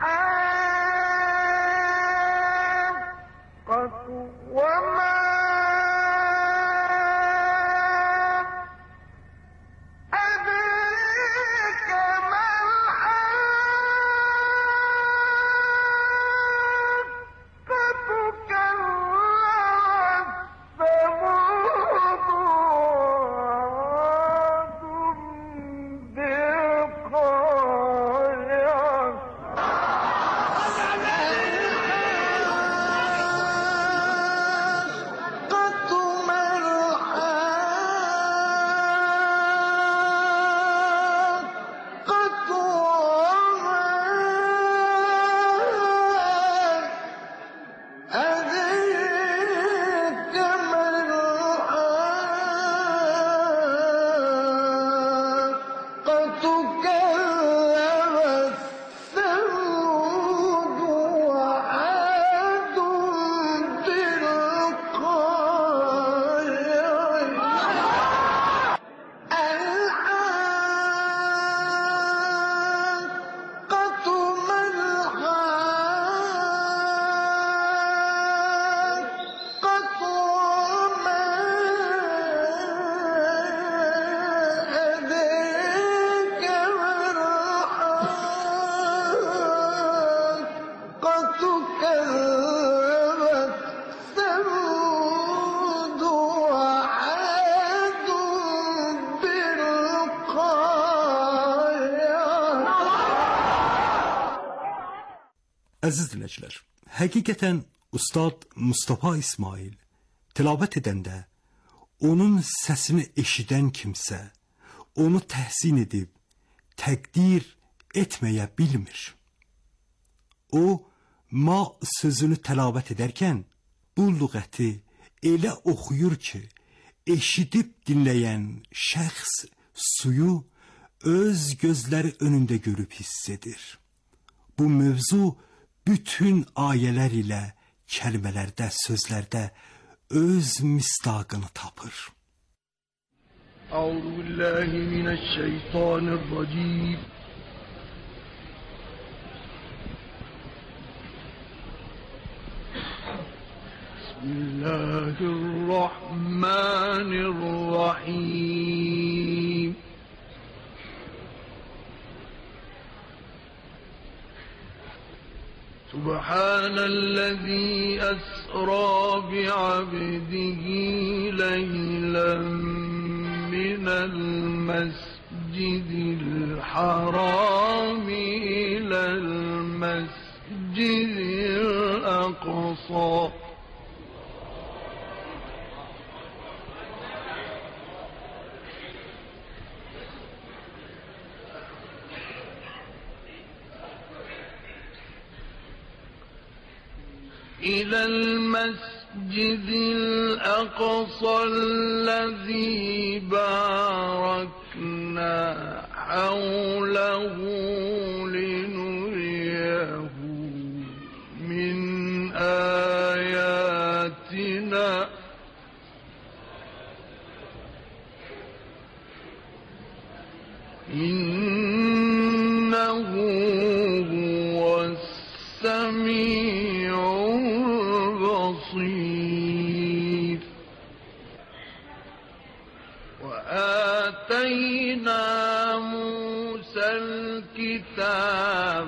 Əziz dinləyicilər, həqiqətən Ustad Mustafa İsmail tilavət edəndə onun səsini eşidən kimsə onu təhsin edib təqdir etməyə bilmir. O, ma sözünü tilavət edərkən bu lüğəti elə oxuyur ki, eşidib dinləyən şəxs suyu öz gözləri önündə görüb hiss edir. Bu mövzu bütün ayələr ilə kəlmələrdə, sözlərdə öz misdaqını tapır. Əuzu billahi mineşşeytanirracim. Bismillahirrahmanirrahim. سبحان الذي أسرى بعبده ليلا من المسجد الحرام إلى المسجد الأقصى إلى المسجد الأقصى الذي باركنا حوله لنريه من آياتنا إنه هو السميع البصير وآتينا موسى الكتاب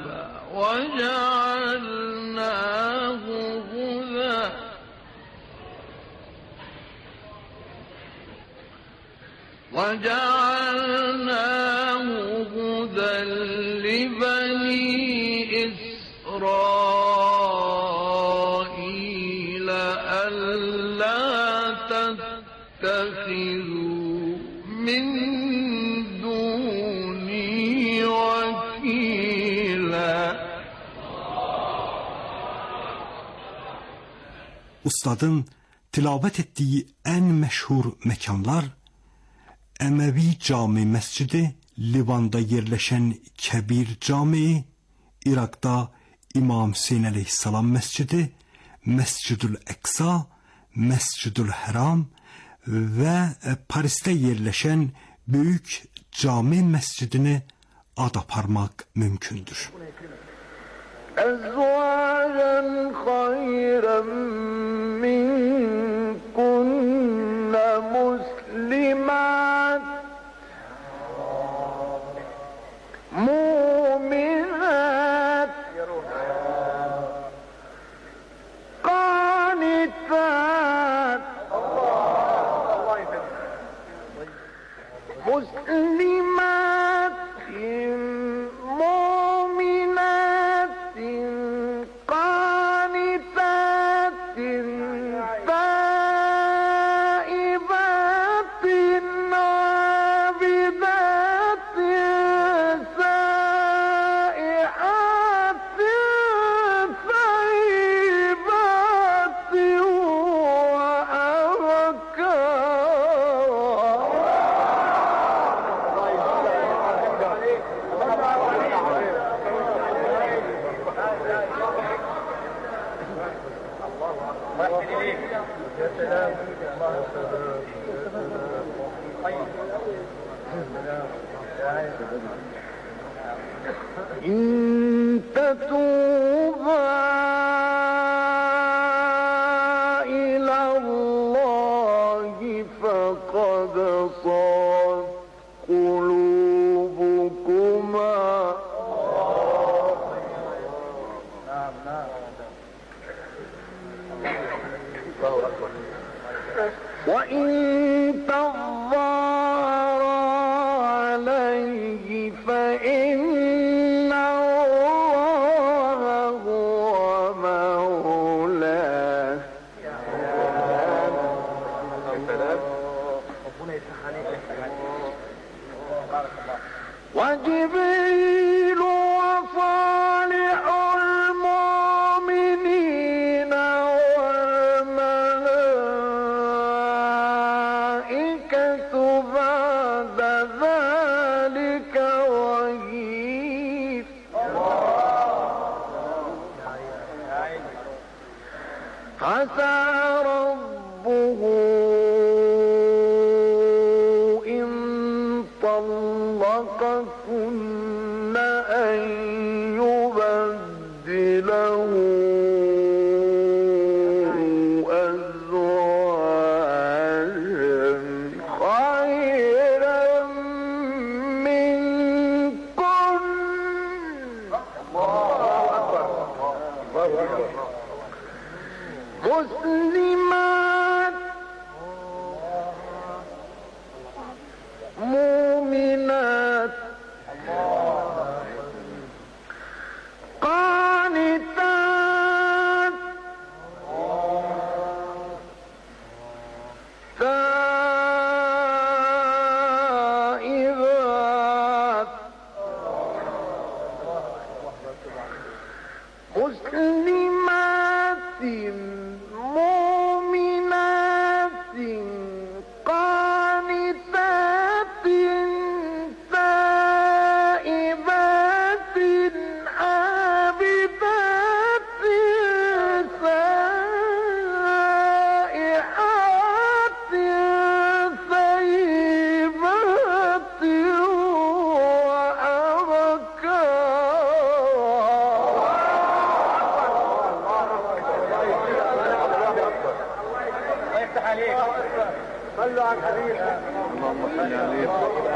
وجعلناه هدى لبني إسرائيل ألا تتخذوا من دوني وكيلا. Ustadın tilavət etdiyi ən məşhur məkanlar Əməvi Cami Məscidi, Livanda yerləşən Kəbir Cami, İraqda İmam Hüseyn əleyhissalam məscidi, Məscidül Əqsa, Məscidül Həram və Parisdə yerləşən Böyük Cami məscidini ad aparmaq mümkündür. أزواجا خيرا منكن مسلمات مؤمنات قانتات مسلمات مؤمنات قانتات تائبات عابدات سائحات ثيبات إن تتوبا إلى الله فقد صغت قلوبكما وإن تظاهرا عليه فإن الله هو مولاه وجبريل وصالح المؤمنين والملائكة بعد ذلك ظهير عسى ربه إن طلقكن أن يبدله أزواجا خيرا منكن مسلمات مؤمنات قانتات تائبات مسلمات مؤمنات قانتات تائبات عابدات سائحات ثيبات صلوا على الحبيب اللهم صل عليه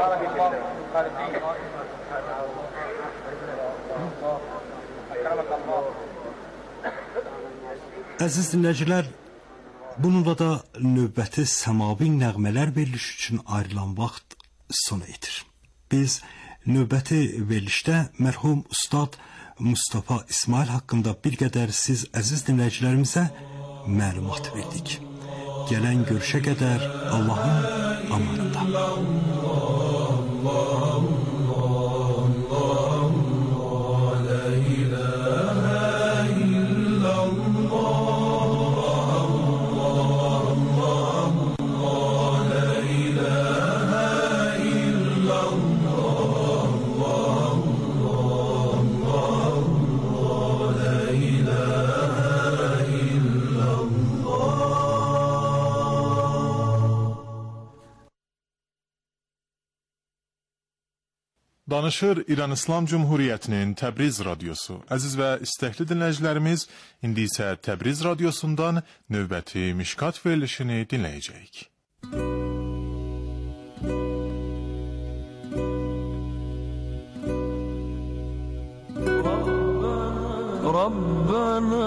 Əziz dinləyicilər, bununla da növbəti səmavi nəğmələr veriliş üçün ayrılan vaxt sona etir. Biz növbəti verilişdə mərhum Ustad Mustafa İsmail haqqında bir qədər siz əziz dinləyicilərimizə məlumat verdik. Gələn görüşə qədər Allahın Danışır İran İslam Cumhuriyyətinin Təbriz radiosu. Əziz və istəkli dinləyicilərimiz, indi isə Təbriz radiosundan növbəti Mişkat verilişini dinləyəcəyik. Rabbana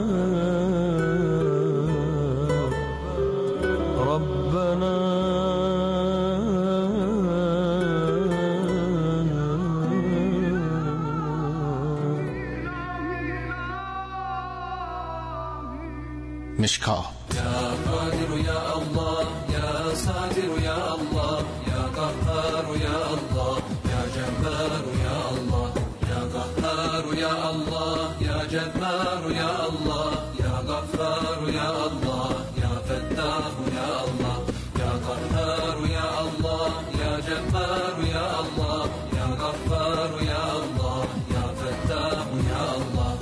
Mişkat. Ya Kadir ya Allah, ya Sadir ya Allah, ya Kahhar ya Allah, ya Cebbar ya Allah, ya Kahhar ya Allah, ya Cebbar ya Allah, ya Gaffar ya Allah, ya Fettah ya Allah, ya Kahhar ya Allah, ya Cebbar ya Allah, ya Gaffar ya Allah, ya Fettah ya Allah.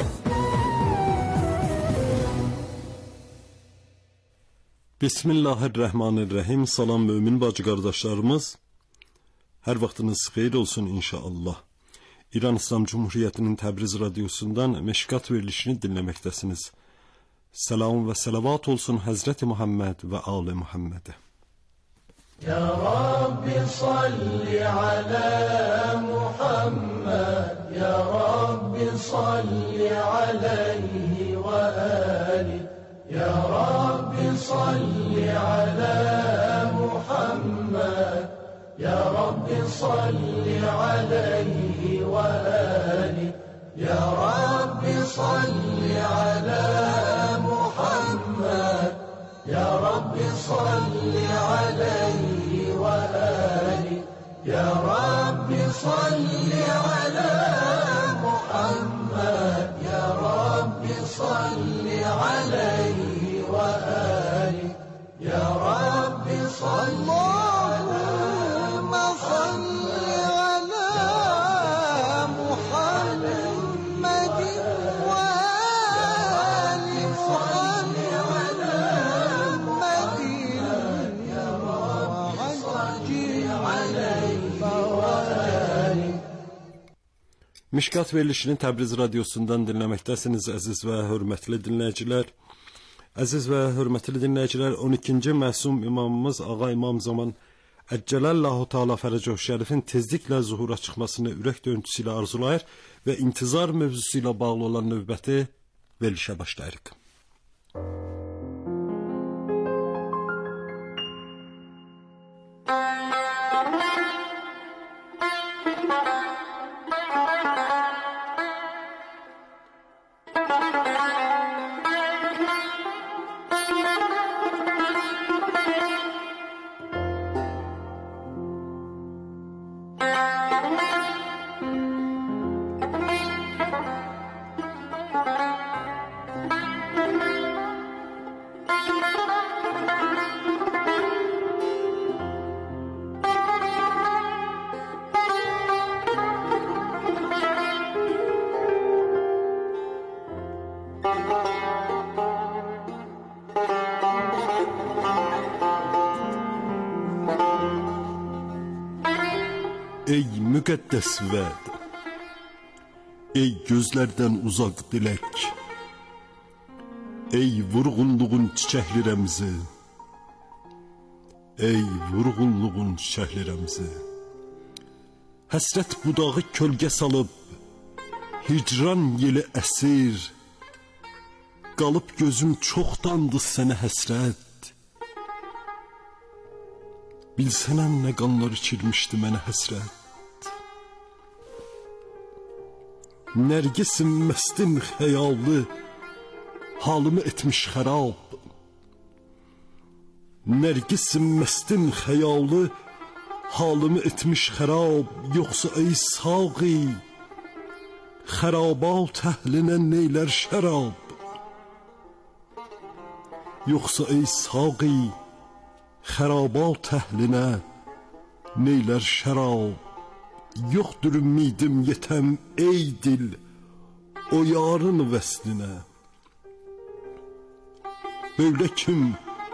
Bismillahirrahmanirrahim. Salam mümin bacı qardaşlarımız. Hər vaxtınız xeyir olsun inşallah. İran İslam Cumhuriyyətinin Təbriz radiosundan Meşkat verilişini dinləməkdəsiniz. Salam və salavat olsun Həzrəti Muhammed və Ali Muhammedə. Ya Rabbi salli ala Muhammed, Ya Rabbi salli alayhi və ali. Ya Rabbi salli ala Muhammed, Ya Rabbi salli alayhi ve ali. Ya Rabbi salli ala Muhammed, Ya Rabbi salli alayhi ve ali. Ya Rabbi salli ala Muhammed, Ya Rabbi salli alayhi ve ali. Ya Rabbi salli Allahümme salli ala Muhammedin ve ali salli ala Muhammedin. Ya Rabbi salli alayhi ve ali. Mişkat verilişini Təbriz radiosundan dinləməkdəsiniz əziz və hörmətli dinləyicilər. Əziz və hörmətli dinləyicilər, 12-ci məsum imamımız Ağa İmam Zaman Əccələllahu Teala Fərəcəhu Şərifin tezliklə zuhura çıxmasını ürək döyüntüsü ilə arzulayır və intizar mövzusu ilə bağlı olan növbəti verilişə başlayırıq. Ey müqəddəs vəd, ey gözlərdən uzaq dilək, ey vurğunluğun çiçəkli rəmzi, ey vurğunluğun çiçəkli rəmzi. Həsrət budağı kölgə salıb, hicran yeli əsir, qalıb gözüm çoxdandır sənə həsrət. Bilsənəm nə qanlar içirmişdi mənə həsrət. Nərgisim məstin xəyalı, halımı etmiş xərab. Nərgisim məstin xəyalı, halımı etmiş xərab. Yoxsa ey saği, xərabat əhlinə neylər şərab. Yoxsa ey saği, xərabat əhlinə neylər şərab. Yoxdur ümidim yetəm ey dil o yarın vəslinə. Böyle kim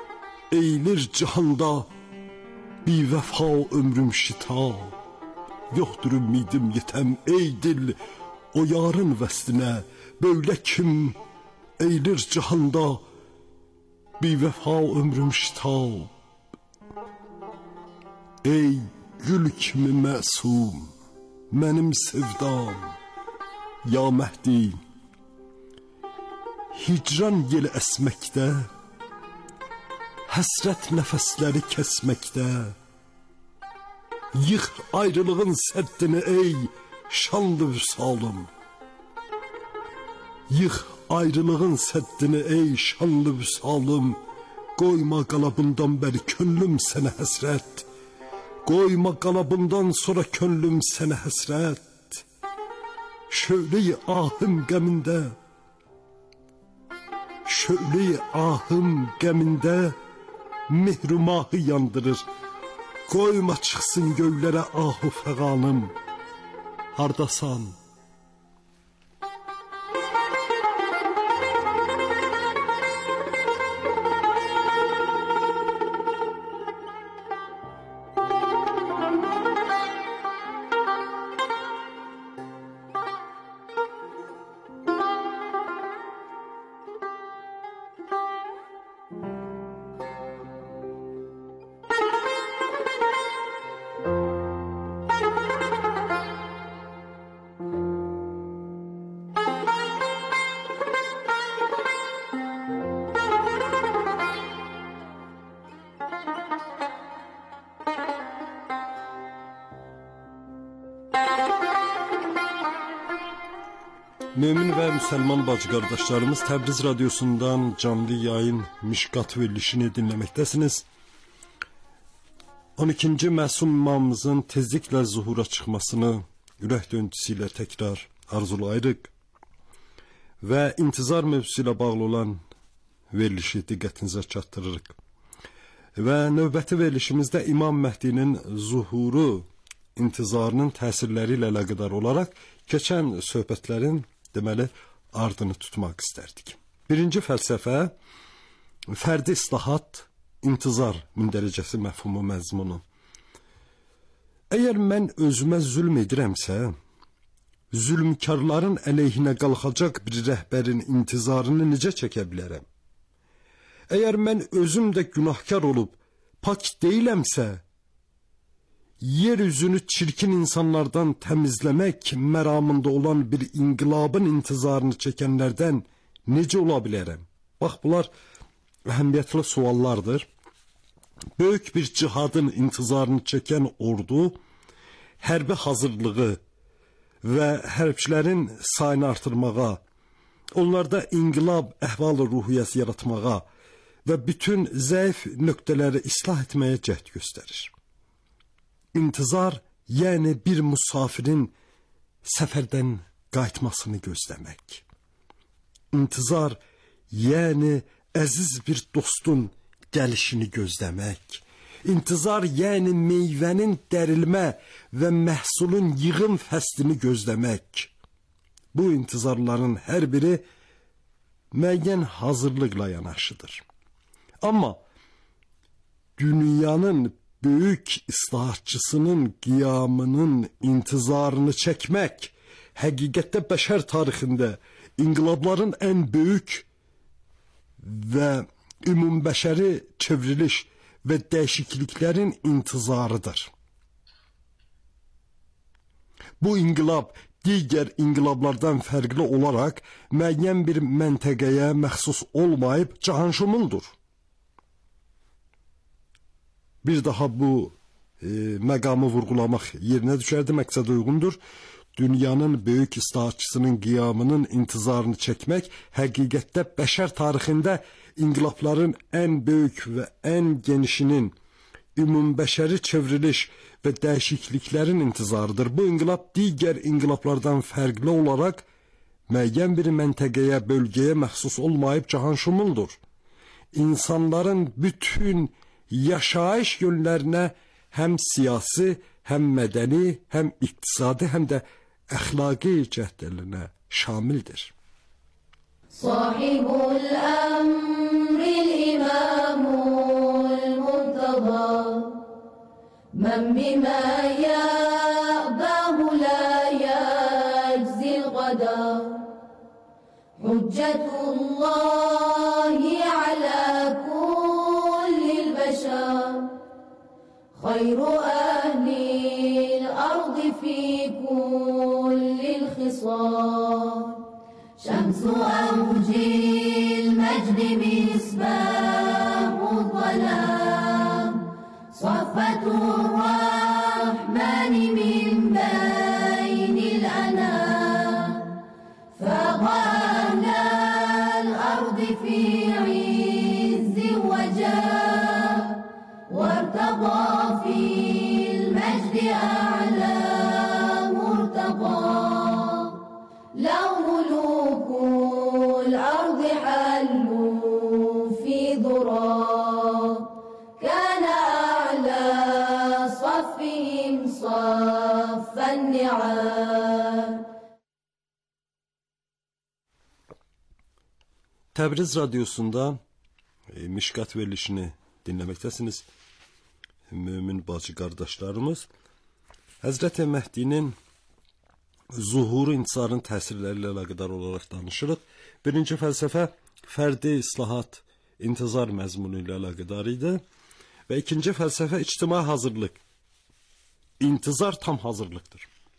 eylir cihanda bir vəfa ömrüm şitab. yoxdur ümidim yetəm ey dil o yarın vəslinə. Böyle kim eylir cihanda bir vefa ömrüm şitab. Ey gül kimi məsum mənim sevdam ya Məhdi, hicran yel əsməkdə, həsrət nəfəsləri kəsməkdə. Yıx ayrılığın səddini ey şanlı vüsalım. Yıx ayrılığın səddini ey şanlı vüsalım. Qoyma qalabından bəri könlüm sənə həsrət. Qoyma qalabından sonra könlüm sənə həsrət. Şöyle-i ahım qəmində, şöyle-i ahım qəmində mihrumahı yandırır. Qoyma çıxsın göylərə ahu fəğanım. Hardasan? Mümin və müsəlman bacı qardaşlarımız, Təbriz radiosundan canlı yayın Mişqat verilişini dinləməkdəsiniz. 12-ci məsum imamımızın tezliklə zuhura çıxmasını ürək döntüsü ilə təkrar arzulayırıq və intizar mövzusu ilə bağlı olan verilişi diqqətinizə çatdırırıq. Və növbəti verilişimizdə İmam Məhdinin zuhuru intizarının təsirləri ilə əlaqədar olaraq keçən söhbətlərin deməli ardını tutmaq istərdik. Birinci fəlsəfə fərdi islahat, intizar mündərəcəsi məfhumu məzmunu. Əgər mən özümə zülm edirəmsə, zülmkarların əleyhinə qalxacaq bir rəhbərin intizarını necə çəkə bilərəm? Əgər mən özüm də günahkar olub pak deyiləmsə, yeryüzünü çirkin insanlardan təmizləmək məramında olan bir inqilabın intizarını çəkənlərdən necə ola bilərəm? Bax, bunlar əhəmiyyətli suallardır. Böyük bir cihadın intizarını çəkən ordu, hərbi hazırlığı və hərbçilərin sayını artırmağa, onlarda inqilab əhval-ruhiyyəsi yaratmağa və bütün zəif nöqtələri islah etməyə cəhd göstərir. İntizar, yəni bir müsafirin səfərdən qayıtmasını gözləmək. İntizar, yəni əziz bir dostun gəlişini gözləmək. İntizar, yəni meyvənin dərilmə və məhsulun yığım fəslini gözləmək. Bu intizarların hər biri müəyyən hazırlıqla yanaşıdır. Amma dünyanın böyük islahatçısının qiyamının intizarını çəkmək həqiqətdə bəşər tarixində inqilabların ən böyük və ümumbəşəri çevriliş və dəyişikliklərin intizarıdır. Bu inqilab digər inqilablardan fərqli olaraq müəyyən bir məntəqəyə məxsus olmayıb cahanşumuldur. Bir daha bu məqamı vurğulamaq yerinə düşərdi, məqsəd uyğundur. Dünyanın böyük islahatçısının qiyamının intizarını çəkmək həqiqətdə bəşər tarixində inqilabların ən böyük və ən genişinin, ümumbəşəri çevriliş və dəyişikliklərin intizarıdır. Bu inqilab digər inqilablardan fərqli olaraq müəyyən bir məntəqəyə, bölgəyə məxsus olmayıb cahanşumuldur. İnsanların bütün yaşayış yönlərinə həm siyasi, həm mədəni, həm iqtisadi, həm də əxlaqi cəhdlərinə şamildir. Sahibul əmril imamul muntada, mən bimə yəbə حجة الله على كل البشر خير أهل الأرض في كل الخصال شمس أوج المجد مصباح الظلام صفة الرحمن من بين الأنام فاق أهل الأرض في عز وجاه وارتضى في المجد أعلى مرتضى لو ملوك الأرض حلوا في ضراب كان أعلى صفهم صف النعال. Təbriz Radiyosunda Mişkat verilişini dinləməkdəsiniz. Mümin bacı qardaşlarımız Həzrət-i Məhdinin zuhuru intisarın təsirləri ilə əlaqədar olaraq danışırıq. Birinci fəlsəfə fərdi islahat, intizar məzmunu ilə əlaqədar idi və ikinci fəlsəfə ictimai hazırlıq. İntizar tam hazırlıqdır.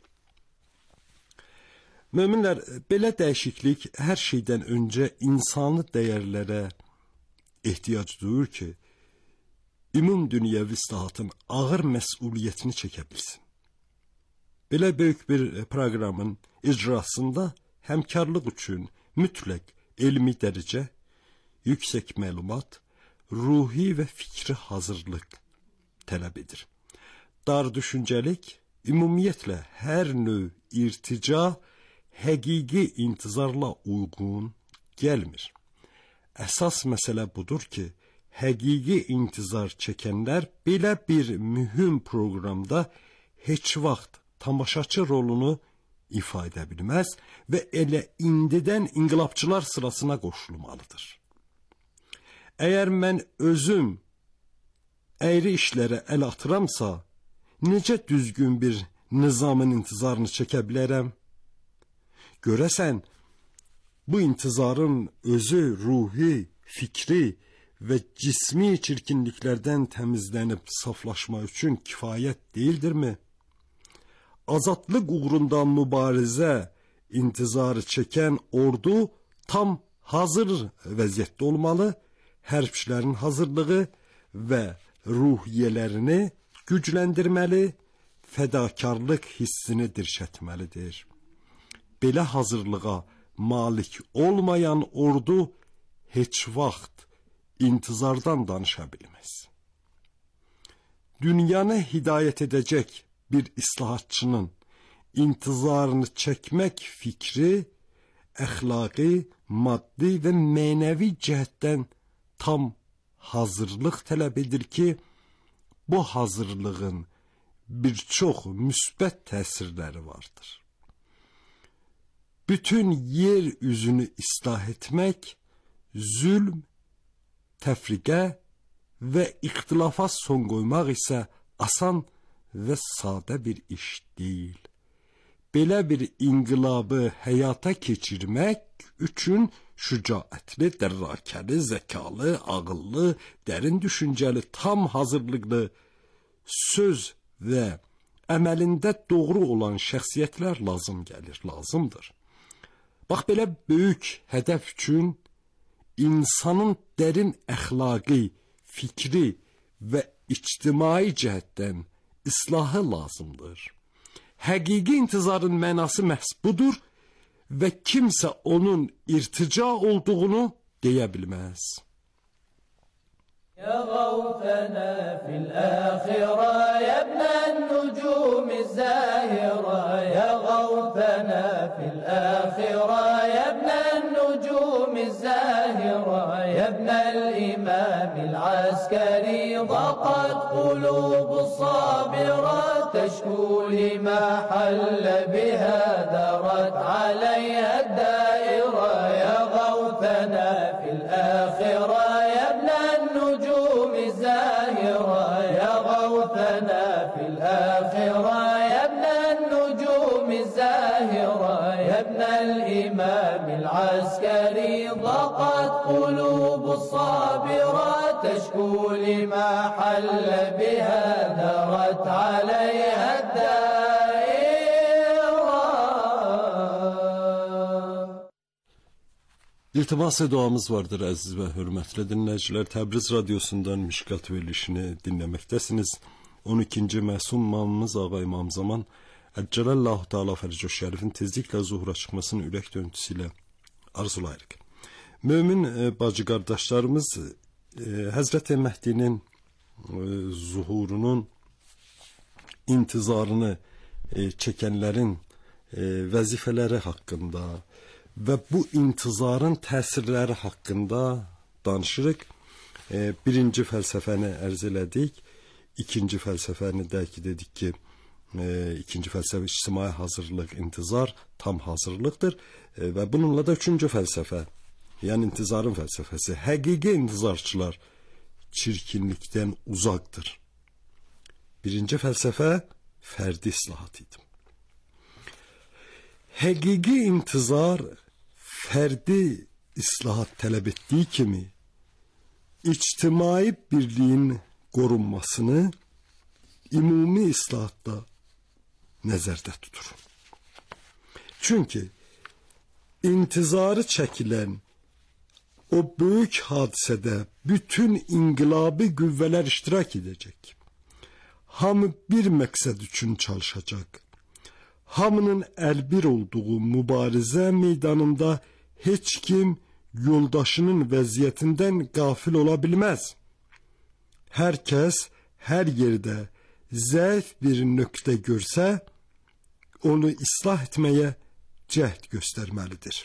Möminlər, belə dəyişiklik hər şeydən öncə insani dəyərlərə ehtiyac duyur ki, ümum dünyəvi islahatın ağır məsuliyyətini çəkə bilsin. Belə böyük bir proqramın icrasında həmkarlıq üçün mütləq elmi dərəcə, yüksək məlumat, ruhi və fikri hazırlıq tələb edir. Dar düşüncəlik, ümumiyyətlə hər növ irtica, həqiqi intizarla uyğun gəlmir. Əsas məsələ budur ki, həqiqi intizar çəkənlər belə bir mühüm proqramda heç vaxt tamaşaçı rolunu ifa edə bilməz və elə indidən inqilabçılar sırasına qoşulmalıdır. Əgər mən özüm əyri işlərə əl atıramsa, necə düzgün bir nizamın intizarını çəkə bilərəm? Görəsən, bu intizarın özü ruhi, fikri və cismi çirkinliklərdən təmizlənib saflaşma üçün kifayət deyildirmi? Azadlıq uğrunda mübarizə intizarı çəkən ordu tam hazır vəziyyətdə olmalı, hərbçilərin hazırlığı və ruhiyyələrini gücləndirməli, fədakarlıq hissini dirşətməlidir. Belə hazırlığa malik olmayan ordu heç vaxt intizardan danışa bilməz. Dünyanı hidayət edəcək bir islahatçının intizarını çəkmək fikri, əxlaqi, maddi və mənəvi cəhətdən tam hazırlıq tələb edir ki, bu hazırlığın bir çox müsbət təsirləri vardır. Bütün yer üzünü islah etmək, zülm, təfriqə və ixtilafa son qoymaq isə asan və sadə bir iş deyil. Belə bir inqilabı həyata keçirmək üçün şücaətli, dərrakəli, zəkalı, ağıllı, dərin düşüncəli, tam hazırlıqlı, söz və əməlində doğru olan şəxsiyyətlər lazımdır. Bax, belə böyük hədəf üçün insanın dərin əxlaqi, fikri və ictimai cəhətdən islahı lazımdır. Həqiqi intizarın mənası məhz budur və kimsə onun irtica olduğunu deyə bilməz. يا غوثنا في الآخرة يا ابن النجوم الزاهرة يا غوثنا في الآخرة يا ابن النجوم الزاهرة يا ابن الإمام العسكري ضاقت قلوب الصابرة تشكو لما حل بها درت عليها الدائرة يا غوثنا في الآخرة يا ابن النجوم الزاهرة يا غوثنا في الآخرة يا ابن النجوم الزاهرة يا ابن الإمام العسكري عسكري ضاقت قلوب الصابرات تشكو لما حل بها درت عليها الدائرة. İltimas duamız vardır əziz və hörmətli dinləyicilər. Təbriz radiosundan Mişkat verilişini dinləməkdəsiniz. 12-ci məsum imamımız Ağa İmam Zaman Əcəlallahu Teala Fərcoş Şərifin tezliklə zuhura çıxmasını ürək döntüsü ilə arzulayırıq. Mömin bacı qardaşlarımız Həzrəti Məhdinin zuhurunun intizarını çəkənlərin vəzifələri haqqında və bu intizarın təsirləri haqqında danışırıq. Birinci fəlsəfəni ərz elədik. İkinci fəlsəfəni dərk dedik ki, ikinci fəlsəfə ictimai hazırlıq, intizar tam hazırlıqdır və bununla da üçüncü fəlsəfə, yəni intizarın fəlsəfəsi, həqiqi intizarçılar çirkinlikdən uzaqdır. Birinci fəlsəfə fərdi islahat idi. Həqiqi intizar fərdi islahat tələb etdiyi kimi ictimai birliyin qorunmasını ümumi islahatda nəzərdə tutur. Çünki intizarı çəkilən o böyük hadisədə bütün inqilabi qüvvələr iştirak edəcək. Hamı bir məqsəd üçün çalışacaq. Hamının əlbir olduğu mübarizə meydanında heç kim yoldaşının vəziyyətindən qafil ola bilməz. Hər kəs hər yerdə zəif bir nöqtə görsə, onu islah etməyə cəhd göstərməlidir.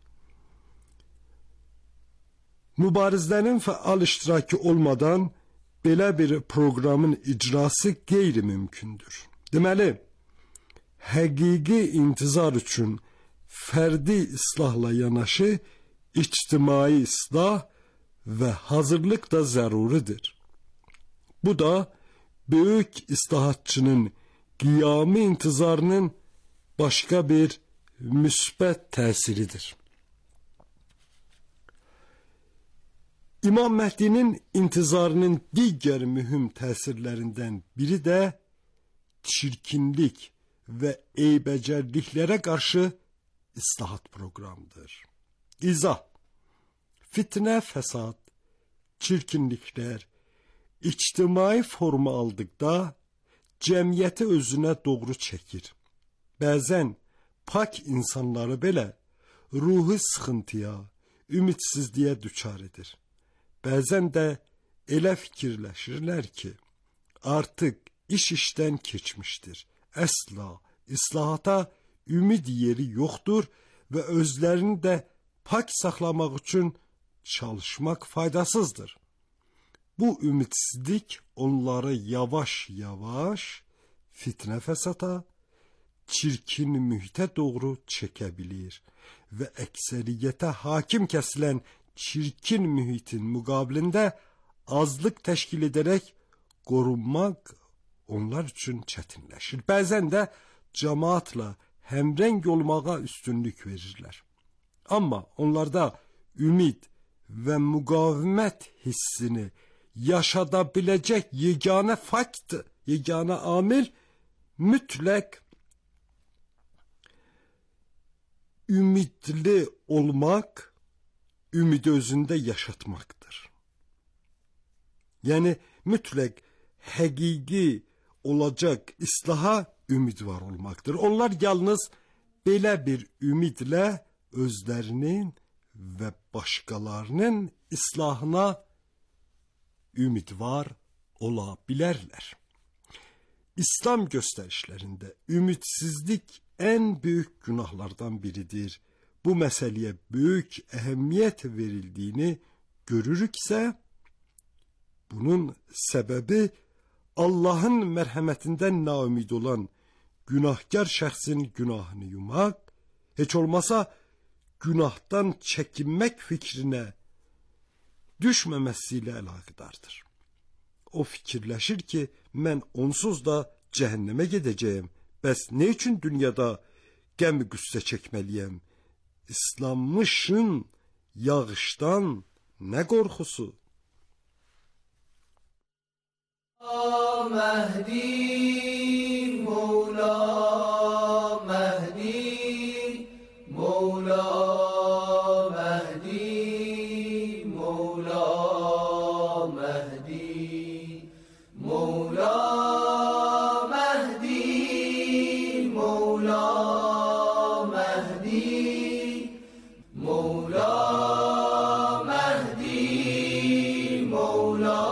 Mübarizlərin fəal iştirakı olmadan belə bir proqramın icrası qeyri-mümkündür. Deməli, həqiqi intizar üçün fərdi islahla yanaşı ictimai islah və hazırlıq da zəruridir. Bu da böyük islahatçının qiyami intizarının başqa bir müsbət təsiridir. İmam Məhdinin intizarının digər mühüm təsirlərindən biri də çirkinlik və eybəcərliklərə qarşı islahat proqramıdır. İzah: fitnə, fəsad, çirkinliklər ictimai forma aldıqda cəmiyyəti özünə doğru çəkir. Bəzən pak insanları belə ruhi sıxıntıya, ümidsizliyə düçar edir. Bəzən də elə fikirləşirlər ki, artıq iş işdən keçmişdir. Əsla islahata ümid yeri yoxdur və özlərini də pak saxlamaq üçün çalışmaq faydasızdır. Bu ümidsizlik onları yavaş-yavaş fitnə fəsada, çirkin mühitə doğru çəkə bilir və əksəriyyətə hakim kəsilən çirkin mühitin müqabilində azlıq təşkil edərək qorunmaq onlar üçün çətinləşir. Bəzən də cəmaatla həmrəng olmağa üstünlük verirlər. Amma onlarda ümid və müqavimət hissini yaşada biləcək yeganə fakt, yeganə amil mütləq ümidli olmaq, ümidi özündə yaşatmaqdır. Yəni mütləq həqiqi olacaq islaha ümid var olmaqdır. Onlar yalnız belə bir ümidlə özlərinin və başqalarının islahına ümidvar ola bilərlər. İslam göstərişlərində ümidsizlik ən böyük günahlardan biridir. Bu məsələyə böyük əhəmiyyət verildiyini görürüksə, bunun səbəbi Allahın mərhəmətindən naümid olan günahkar şəxsin günahını yumaq, heç olmasa günahdan çəkinmək fikrinə düşməməsi ilə əlaqədardır. O fikirləşir ki, mən onsuz da cəhənnəmə gedəcəyəm. Bəs nə üçün dünyada qəm-qüssə çəkməliyəm? İslanmışın yağışdan nə qorxusu? مهدي مولا مهدي مولا مهدي مولا مهدي مولا مهدي مولا مهدي مولا مهدي مولا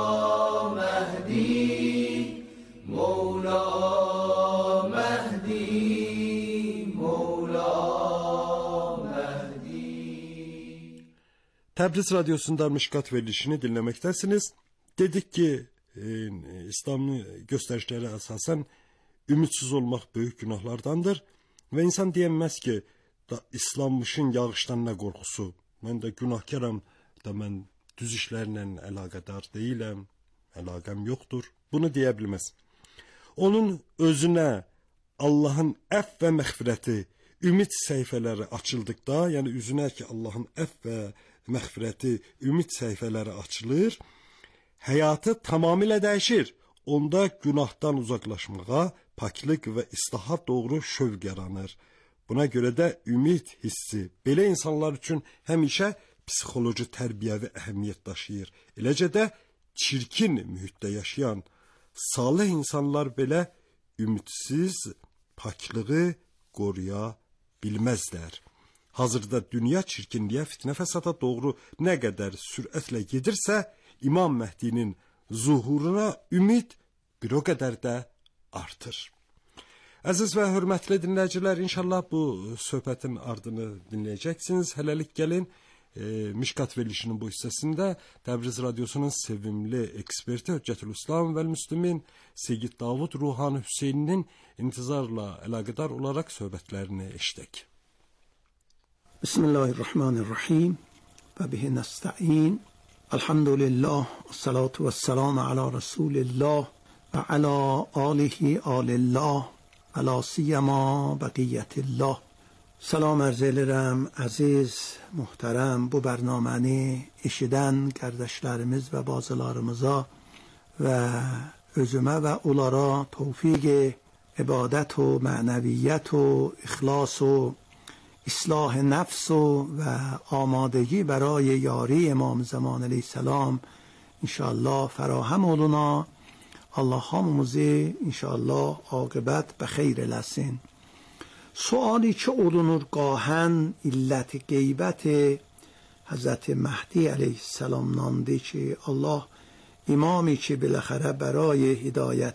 Təbriz Radyosu'nda Mişkat verilişini dinlemektesiniz. Dedik ki İslam'ın gösterişleri esasen ümitsiz olmak büyük günahlardandır. Ve insan diyemez ki da İslammışın yağıştan ne korkusu. Ben de günahkaram da ben düz işlerle alakadar değilim. Alakam yoktur. Bunu diyebilmez. Onun özüne Allah'ın eff ve mağfireti, ümit səhifələri açıldıqda, yəni üzünə ki Allahın əff və məğfirəti, ümit səhifələri açılır, həyatı tamamilə dəyişir. Onda günahdan uzaqlaşmağa, paklıq və islaha doğru şövq yaranır. Buna görə də ümid hissi belə insanlar üçün həmişə psixoloji tərbiyəvi əhəmiyyət daşıyır. Eləcə də çirkin mühitdə yaşayan salih insanlar belə ümidsiz paklığı qoruya bilməzlər. Hazırda dünya çirkinliyə, fitnə fəsada doğru nə qədər sürətlə gedirsə, İmam Məhdinin zuhuruna ümid bir o qədər də artır. Əziz və hörmətli dinləyicilər, inşallah bu söhbətin ardını dinləyəcəksiniz. Hələlik gəlin, Mişkat verilişinin bu hissəsində Təbriz Radyosu'nun sevimli eksperti Hüccətülislam və Müslümin Seyyid Davud Ruhani Hüseyninin intizarla əlaqədar olaraq söhbətlərini eşitdik. Bismillahirrahmanirrahim və bihi nəstəin. Elhamdülillah, salatu və selamu ala Resulillah və ala alihi alillah və la siyama bəqiyyətillah. Salam arz edirəm, əziz, muhterem, bu bərnaməni eşidən qardaşlarımız və bazılarımıza və özümə və onlara tevfiq ibadət و mənəviyyət و اخلاص و اصلاح نفس و آمادگی برای یاری امام زمان علیه السلام انشاءالله فراهم oluna. Allah hamımızı inşallah akıbət və xeyr eləsin. Suali ki olunur qahən illəti qeybəti Hazreti Mehdi aleyhisselamdandır ki Allah imami ki biləxərə برای hidayət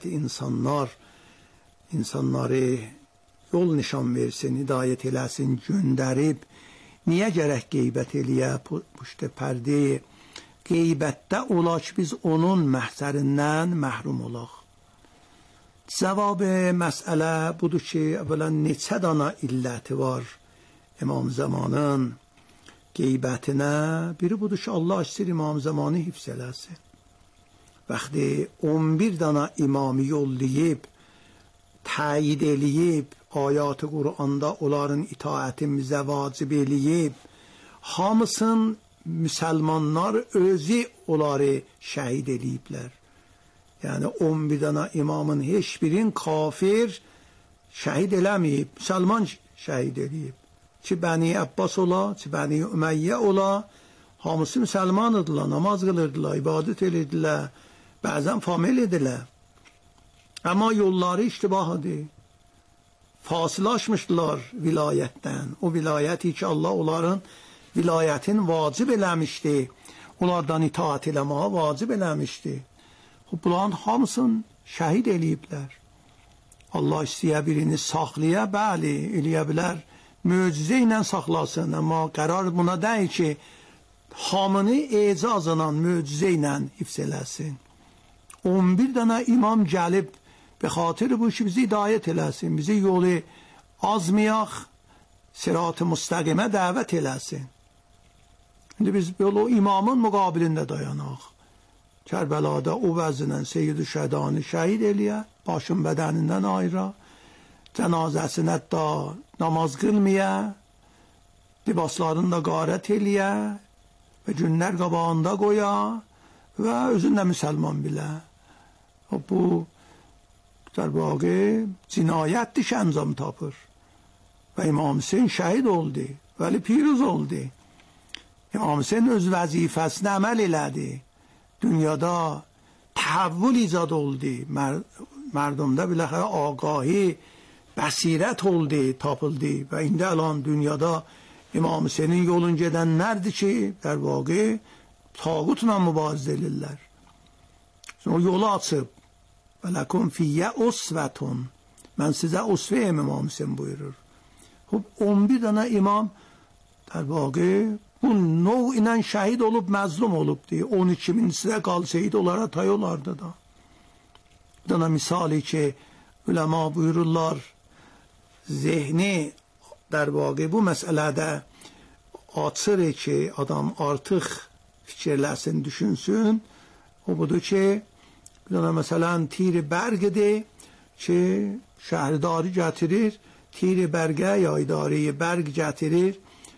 insanları yol nişan versin, hidayət eləsin, göndərib niyə gərək qeybət eləyə puşt pərdə qeybətdə ola ki biz onun məhzərindən məhrum olaq. Cavab məsələ budur ki, əvvələn neçə dana illəti var İmam Zamanın qeybətinə. Biri budur ki, Allah istəyir İmam Zamanı hifz eləsin. Vaxtı 11 dana imamı yollayıb, təyid eləyib, ayat-ı Qur'anda onların itaətimizə vacib eləyib, hamısın müsəlmanlar özü onları şəhid eləyiblər. Yəni 11 dana imamın heç birin kafir şəhid eləməyib, müsəlman şəhid eləyib. Ki Bəni Abbas ola, ki Bəni Ümeyyə ola, hamısı müsəlman idilər, namaz qılırdılar, ibadət edirdilər, bəzən famil edirdilər. Amma yolları iştibahidir. Fasilaşmışdılar vilayətdən. O vilayəti ki Allah onların vilayətin vacib eləmişdi, onlardan itaat eləməyə vacib eləmişdi. Bunların hamısını şəhid eləyiblər. Allah istəyə birini saxlaya, bəli, eləyə bilər, möcüzə ilə saxlasın, amma qərar buna deyil ki, hamını ecazla, möcüzə ilə hifz eləsin. 11 dana imam gəlib, به خاطر bu ki bizi hidayət eləsin, bizi yolu azmayaq, sirat-ı müstəqimə dəvət eləsin. İndi biz böyle o imamın müqabilində dayanaq. Kərbəlada o vəzindən Seyyid-i Şədanı şəhid eləyə, başın bədənindən ayıra, cənazəsini hətta namaz qılmaya, libaslarını da qarət eləyə və günlər qabağında qoya və özün də müsəlman bilə. Bu در واقع cinayətdir ki انجام tapır. Və İmam Hüseyin şəhid oldu, vəli piruz oldu. İmam Hüseyin öz vəzifəsini əməl elədi. Dünyada təhvül icad oldu. Mərdumda biləxərə ağahi, bəsirət oldu, tapıldı. Və indi alan dünyada İmam Hüseynin yolun gedənlərdir ki, در واقع tağutla mübarizə edirlər. O yolu açıb. Və ləkum fiyyə usvətun. Mən sizə usvəyəm İmam Hüseyin buyurur. 11 dənə imam در واقع bu nov ilə şəhid olub, məzlum olubdu. 12.'si də qalsaydı onlara tay olardı da. Bir dənə misali ki, üləma buyururlar, zehni در واقع bu məsələdə açır ki, adam artıq fikirləsin, düşünsün. O budur ki, bir dənə məsələn tir bərgidir ki, şəhridari gətirir, tir bərgə ya idari bərg gətirir,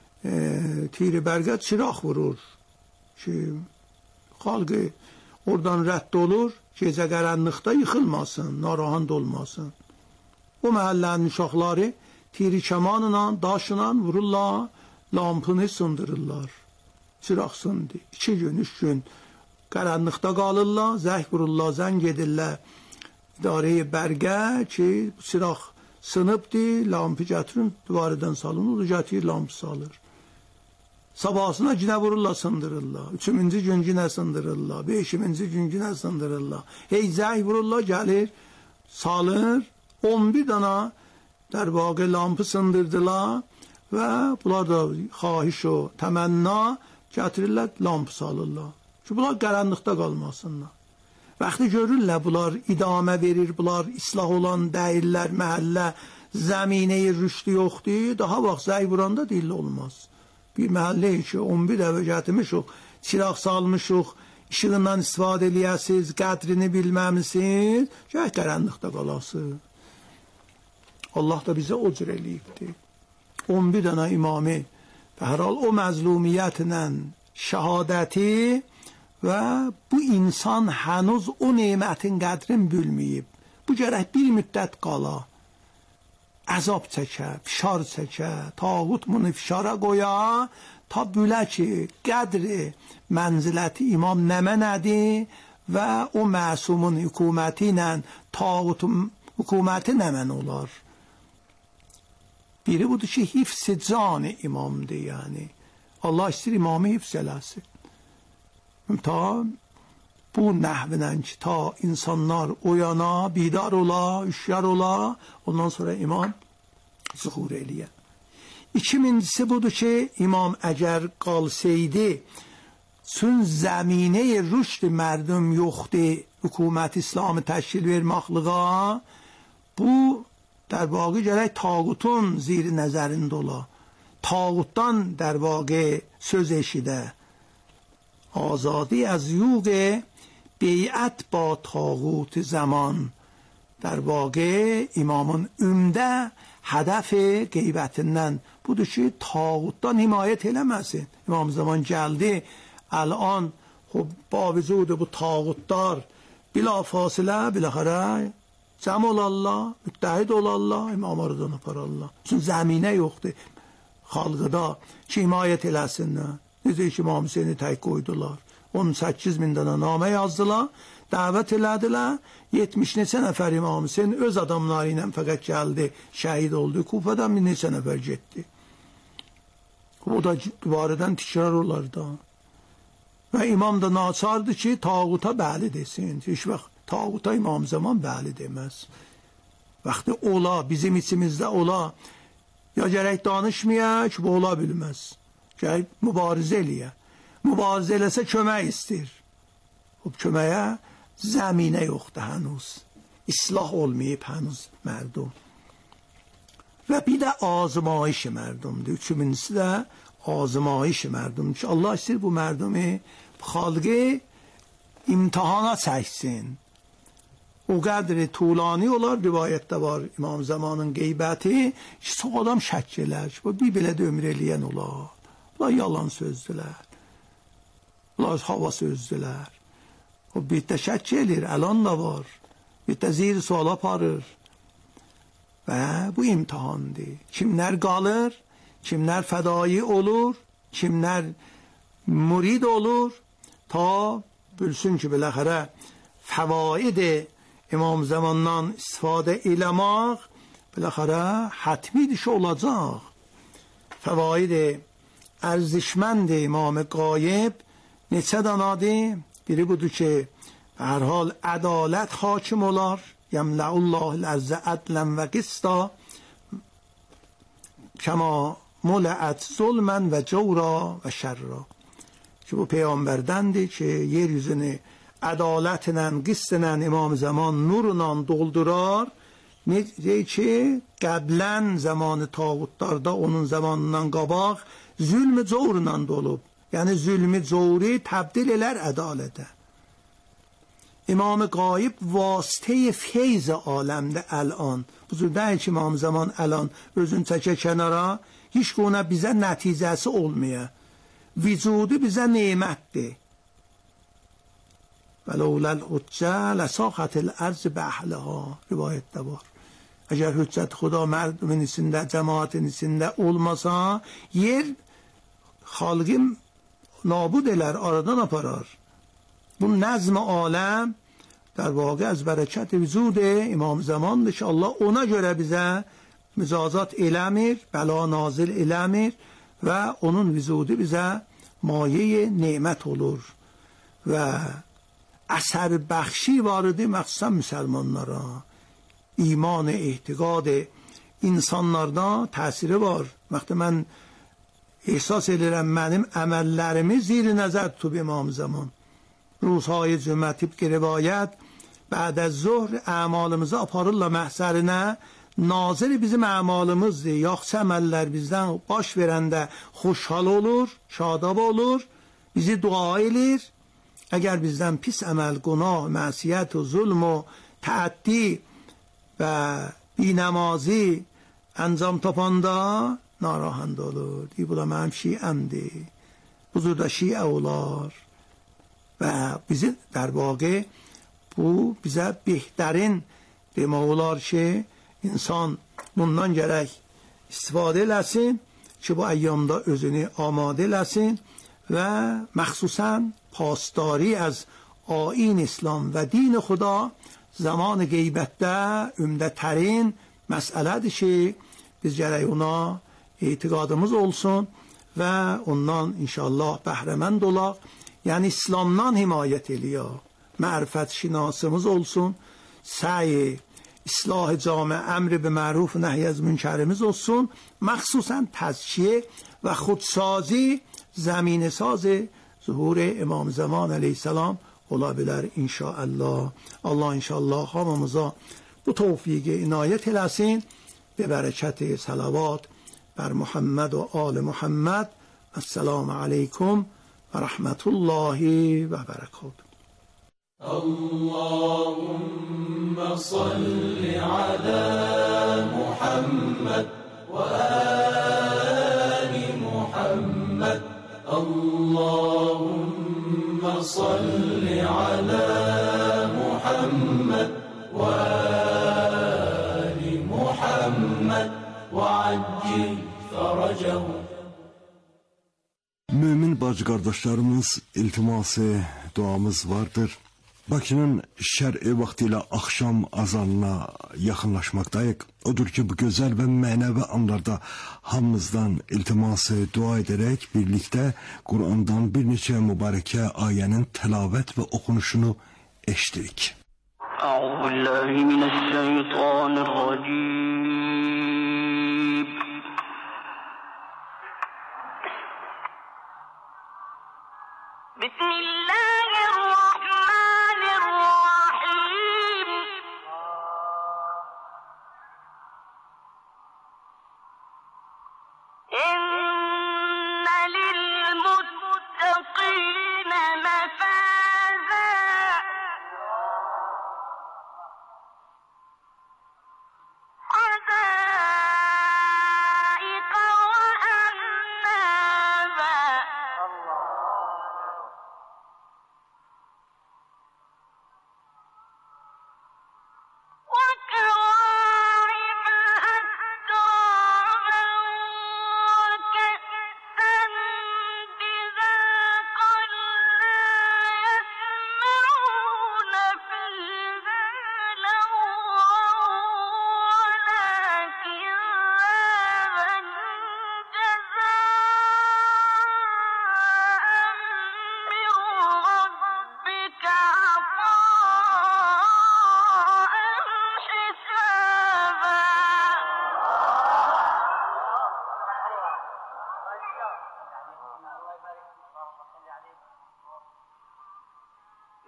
tir bərgə çıraq vurur ki, xalqı oradan rədd olur, gecə qaranlıqda yıxılmasın, narahat olmasın. O məhəllənin uşaqları tiri kəmanla, daşla vururlar, lampını sındırırlar. Çıraq sındı. 2 gün, 3 gün qaranlıqda qalırlar, zəng vururlar, zəng edirlər idarəyə bərgə ki, çıraq sınıbdır, lampı gətirin, divarıdan salın, o da gətirir, lampı salır. Sabahsına günə vururlar, sındırırlar. 3-cü gün günə sındırırlar, 5-ci gün günə sındırırlar. Hey, zəng vururlar, gəlir, salır, 11 dana در واقع lampı sındırdılar və bunlar da xahiş o təmənna gətirirlər, lampı salırlar. Ki, bunlar qaranlıqda qalmasınlar. Vaxtı görürlər, bunlar idamə verir, bunlar islah olan dəyirlər, məhəllə, zəminəyi rüşdü yoxdur, daha vaxt zəy vuranda deyil olmaz. Bir məhəllə ki, 11 dəvə gətirmişik, çıraq salmışıq, işığından istifadə eləyəsiniz, qədrini bilməmisiniz, gəh qaranlıqda qalasınız. Allah da bizə o cür eləyibdir. 11 dənə imamı və hər hal o məzlumiyyətlə şəhadəti və bu insan hənuz o nemətin qədrini bilməyib. Bu gərək bir müddət qala, əzab çəkə, fişar çəkə, tağut bunu fişara qoya, ta bülə ki, qədri, mənziləti imam nəmə nədir və o məsumun hükuməti ilə tağutun hükuməti nəmən olar. Biri budur ki, hifz-i can imamdır yani. Allah istəyir imamı hifz eləsin. Ta bu nəhvlə ki, ta insanlar oyana, bidar ola, üşyar ola, ondan sonra imam zuhur eləyə. 2000'si budur ki, imam əgər qalsaydı, çün zəminə rüşd mərdum yoxdur, hükümət İslamı təşkil verməklığa, bu در واقع gərək tağutun ziri nəzərində ola. Tağutdan در واقع söz eşidə. Azadi az یوغ بیعت با tağut zaman. در واقع imamın ümdə hədəf qeybətindən budur ki, tağutdan himayət eləməsin. İmam zaman gəldi, الان خب با وجود bu tağutlar bila fasilə, biləxərə cəm olarlar, müttəhid olarlar, imamlardan apararlar. Çünki zəminə yoxdur xalqıda ki, himayət eləsinlər. Necə ki, İmam Hüseyni tək qoydular. 18.000 dənə namə yazdılar, dəvət elədilər. 70 neçə nəfər İmam Hüseyin öz adamları ilə fəqət gəldi, şəhid oldu. Kufədən bir neçə nəfər getdi. O da duvarədən tikrar olar da. Və imam da naçardı ki, tağuta bəli desin. Heç vaxt tağuta imam zaman bəli deməz. Vaxtı ola, bizim içimizdə ola, ya gərək danışmaya ki, bu ola bilməz. Gərək mübarizə eləyə. Mübarizə eləsə kömək istir. O köməyə zəminə yoxdur hənuz. İslah olmayıb hənuz mərdum. Və bir də azmayış mərdumdur. 3-cüsü də azmayış mərdum ki, Allah istəyir bu mərdumi xalqı imtihana çəksin. o qədri tulani olar rivayətdə var İmam Zamanın qeybəti ki, çox adam şək elər ki, bu bir belə də ömür eləyən olar. Bunlar yalan sözdülər. Bunlar hava sözdülər. O bir də şək elir, əlan da var. Bir də zir sual aparır. Və bu imtihandır. Kimlər qalır, kimlər fədai olur, kimlər murid olur, ta bilsin ki, biləxərə fəvaid İmam Zamandan istifadə eləmək biləxərə hətmi dişi olacaq. Fəvaid ərzişmənd İmam Qayib neçə danadır? Biri budur ki, hər hal ədalət hakim olar. Yəmləullah الأرض عدلا و قسطا کما ملأت ظلما و جورا و شرا. ki bu peyğəmbərdendir ki, yeryüzünü ədalətlə, qistlə İmam Zaman nurla doldurar. Necə ki, qəblən zamanı tağutlarda onun zamanından qabaq zülmü cavurla dolub. Yəni zülmü cavuri təbdil elər ədalətə. İmam Qayib vasitə feyz aləmdə ələn. Buzurda ki, İmam Zaman ələn özün çəkə kənara, hiç qona bizə nəticəsi olmaya. Vücudu bizə nemətdir. Və ləuləl hüccə ləsaxətil ərz bəhləha rivayətdə var. Əgər hüccət xuda mərdumin içində, cəmaətin içində olmasa, yer xalqim nabud elər, aradan aparar. Bu nəzm aləm در واقع از برکت وجود امام زمانdır ki, Allah ona görə bizə mücazat eləmir, bəla nazil eləmir və onun vücudu bizə maye nemət olur və əsər bəxşi vardı məxsusən müsəlmanlara. İman, ehtiqad insanlarda təsiri var. Məxdə mən ehsas edirəm, mənim əməllərimi zir nəzər tutub İmam Zaman. روزهای جمعه طبق روایت بعد از ظهر اعمالımızı aparırlar məhsərinə. Nazir bizim əmalımızdır. Yaxşı əməllər bizdən baş verəndə xoşhal olur, şadab olur, bizi dua edir. Əgər bizdən pis əməl, günah, məsiyyət, zulm و تعدی və binəmazi əncam tapanda narahat olur. Bu da mənim şiəmdir. Buzurda şiə olar. و bizi در واقع bu bizə bəhətərin demək olar ki, insan bundan gərək istifadə eləsin ki, bu əyyamda özünü amadə eləsin və məxsusən پاسداری از آیین اسلام و دین خدا زمان qeybətdə ümdətərin məsələdir ki, biz gərək ona etiqadımız olsun və ondan inşallah bəhrəmənd olaq. Yəni İslamdan himayət eləyək, mərifət şinasımız olsun, səy, islah cami, əmr bi məruf, nəhy az münkərimiz olsun, məxsusən təzkiyə və xudsazi, zəminə saz zuhur İmam Zaman əleyhissalam ola bilər inşallah. Allah inşallah hamımıza bu tevfiqi inayət eləsin və bərəkət salavat bər Muhammed və ali Muhammed. Esselamu aleykum ورحمة الله وبركاته. اللهم صل على محمد وآل محمد. اللهم صل على محمد وآل محمد وعجل فرجه. Mümin bacı qardaşlarımız, iltiması, duamız vardır. Bakının şər'i vaxtı ilə axşam azanına yaxınlaşmaqdayıq. Odur ki, bu gözəl və mənəvi anlarda hamımızdan iltiması dua edərək birlikdə Qur'andan bir neçə mübarəkə ayənin təlavət və oxunuşunu eşdirik. Euzubillahimineşşeytanirracim. بسم الله الرحمن الرحيم. إن للمتقين مفازا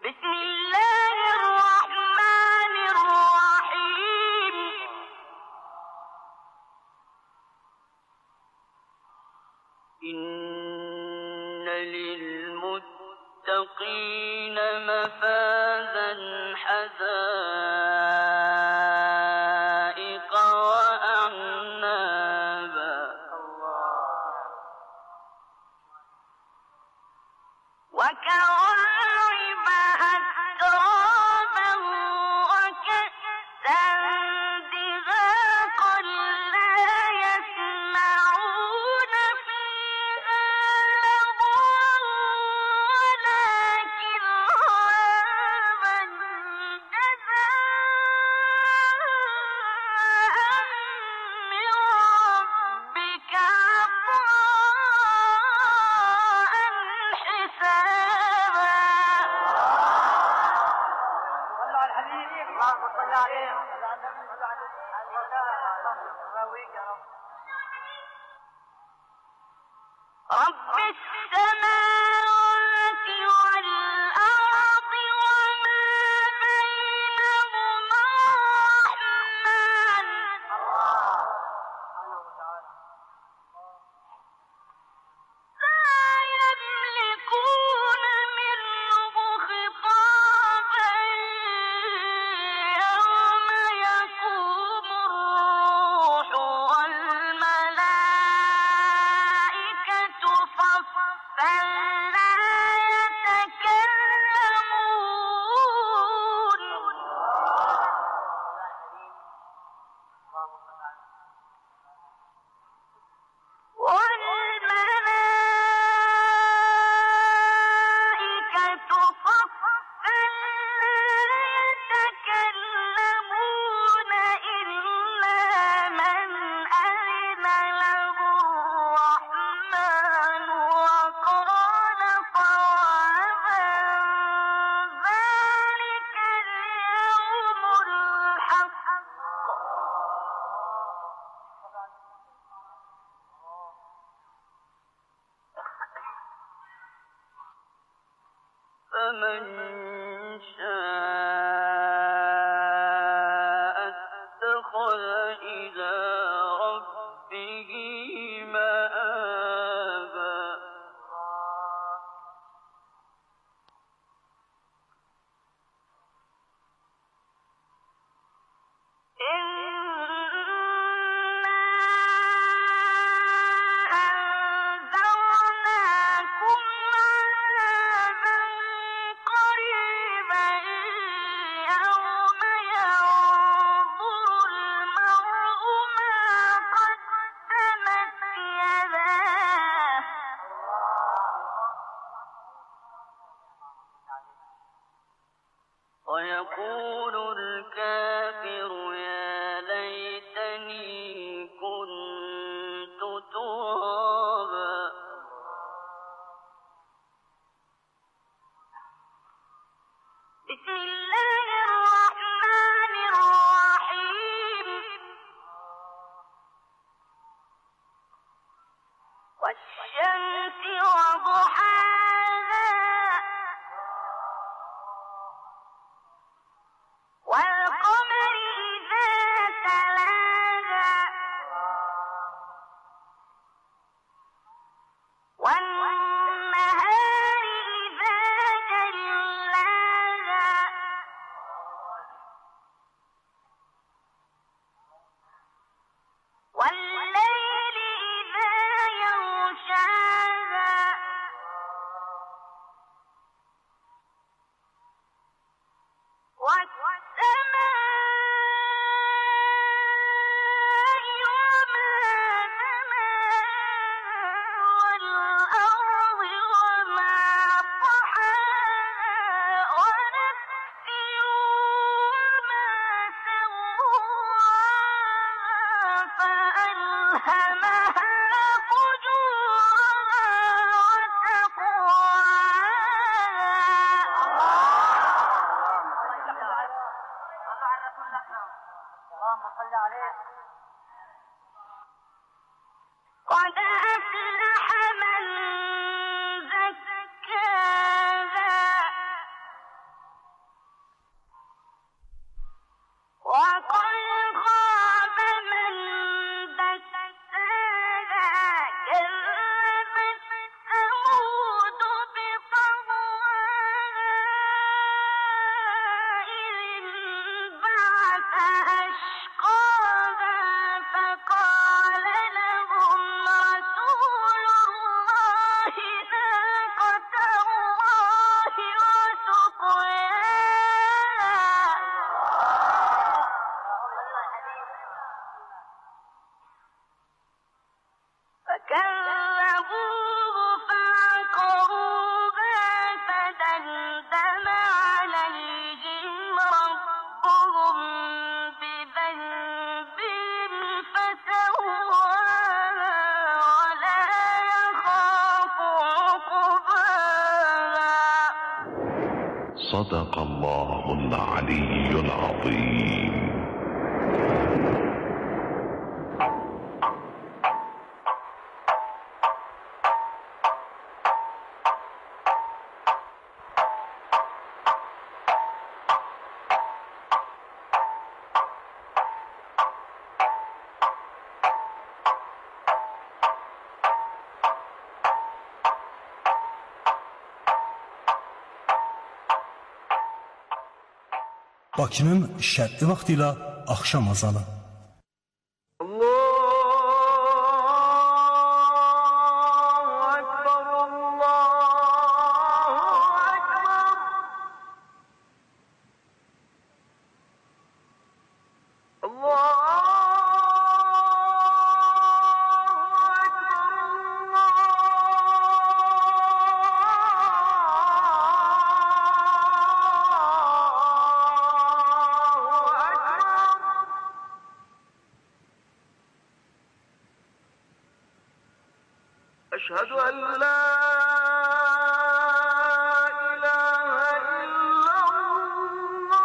بسم الله الرحمن الرحيم إن للمتقين مفازا حدائق وأعنابا وكواعب أترابا وكأسا دهاقا لا يسمعون فيها لغوا ولا كذابا جزاء من ربك عطاء حسابا. صلوا على الحبيب اللهم صل عليه. رب السماوات والأرض وما بينهما الرحمن لا يملكون منه خطابا يوم يقوم الروح والملائكة صفا لا يتكلمون والملائكة صفا لا يتكلمون إلا من أذن له الرحمن وقال صوابا ذلك اليوم الحق. فمن شاء اتخذ إلى ربه مآبا. أنذرناكم عذابا قريبا يوم ينظر المرء ما قدمت يداه ويقول الكافر يا ليتني كنت ترابا. بسم الله الرحمن الرحيم والشمس وضحاها والقمر إذا تلاها والنهار إذا جلاها والليل إذا يغشاها والسماء وما بناها والأرض وما طحاها ونفس وما سواها فألهمها فجورها وتقواها. قد أفلح من زكاها صدق الله العلي العظيم. Bakının şərqi vaxtı ilə axşam azanı. أشهد أن لا إله إلا الله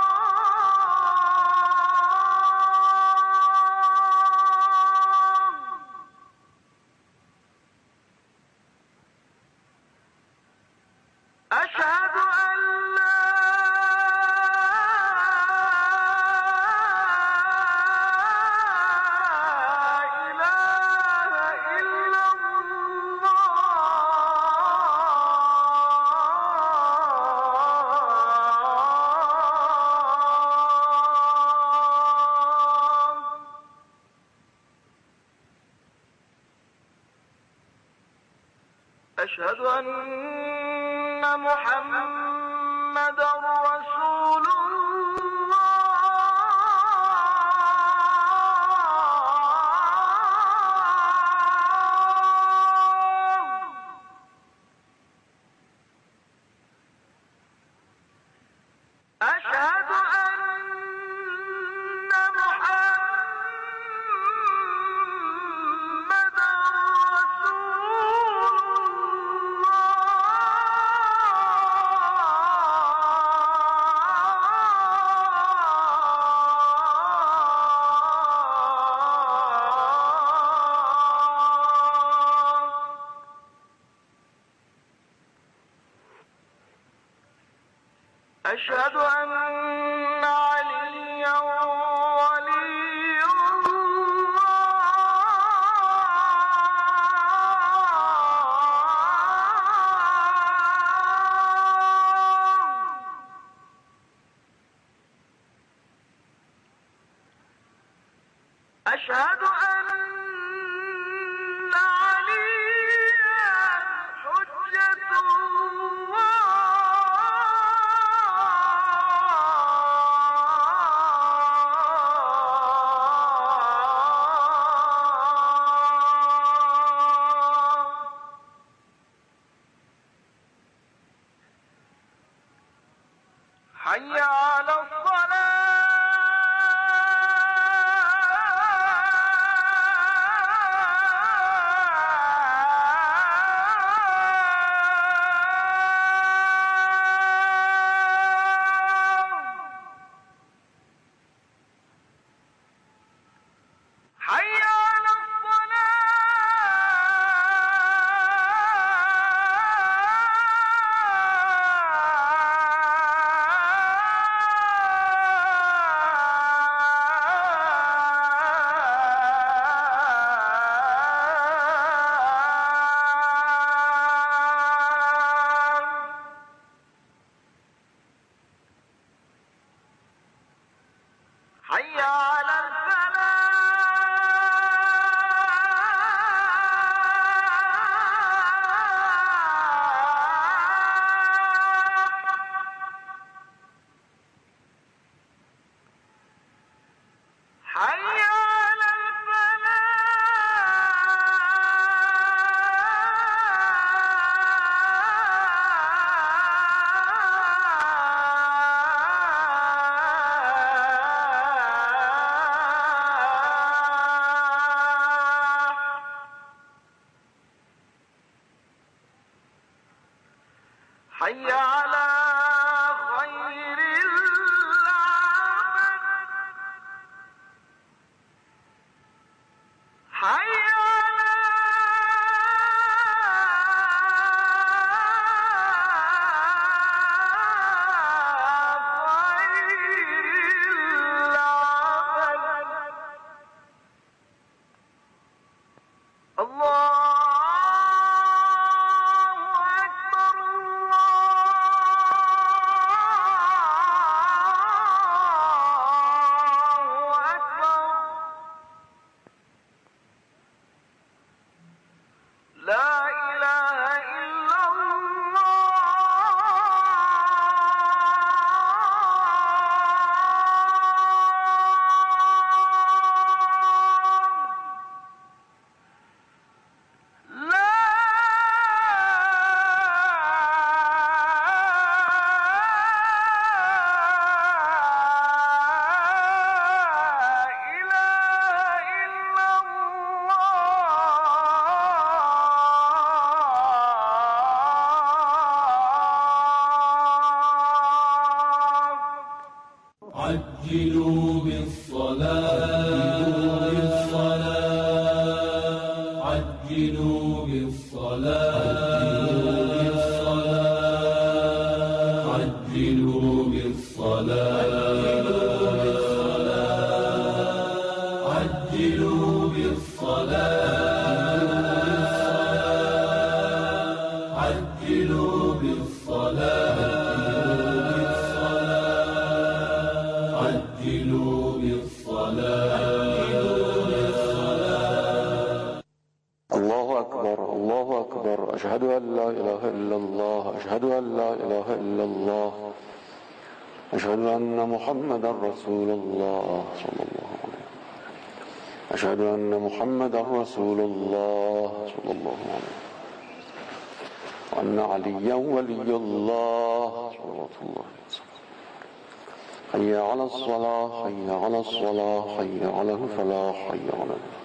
أشهد أن لا أشهد أن محمدًا رسول الله أشهد أن محمدًا أشهد أن عليا ولي الله أشهد أن عليا حجة الله حي على حي على حي على حي على عجلوا بالصلاة عجلوا بالصلاة عجلوا بالصلاة عجلوا بالصلاة عجلوا بالصلاة عجلوا بالصلاة. الله أكبر الله أكبر أشهد أن لا إله إلا الله أشهد أن لا إله إلا الله أشهد أن محمدا رسول الله صلى الله عليه وسلم أشهد أن محمدا رسول الله صلى الله عليه وسلم وأن عليا ولي الله صلى الله عليه وسلم حي على الصلاة حي على الصلاة حي على الفلاح حي على الفلاح